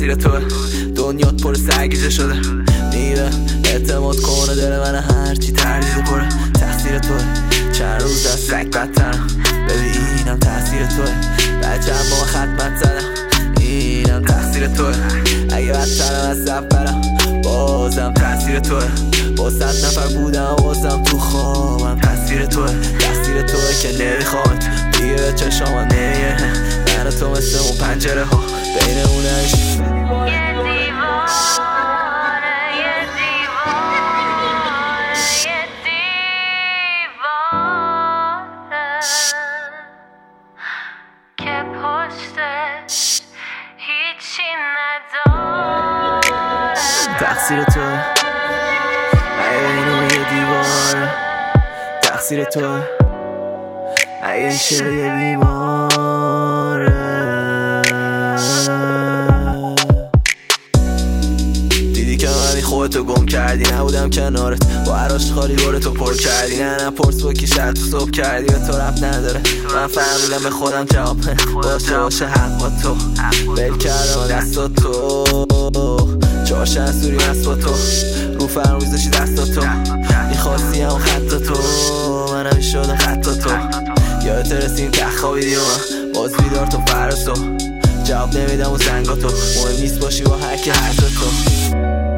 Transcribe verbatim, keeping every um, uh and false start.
تقصیر توه. دنیات پر سرگیجه شده، میره اعتماد کنه دل من هرچی تردید پره. تقصیر توه چند روز از سگ بدترم، ببین اینم تقصیر توه. بچه هم با خدمت زدم، اینم تقصیر توه. اگه بدترم از سفرم بازم تقصیر توه. با صد نفر بودم بازم تو خوابم تقصیر توه. تقصیر توه که نمیخوامت دیگه به چشام نمیه. من و تو مثل اون پنجره ها بینمونش تقصیر تو، اگه اینو یه دیوار تقصیر تو، اگه این شعر یه بیماره. دیدی که منی خودتو گم کردی، نبودم کنارت با عراش خالی بارتو پر کردی. نه نه پرس با کی شرط تو صبح کردی، به تو رب نداره. من فهمیدم به خودم جواب باشه باشه حق با تو. بل کردم دستات تو چهار شنسوری هست با تو، رو فرم میذاشی دستا تو. میخواستی همون خطا تو، منم میشدم خطا تو. یادت رسیم که خوابیدی و من باز بیدار تو فردا تو. جواب نمیدم و زنگا تو، مهم نیست باشی با هر کی هر جا تو.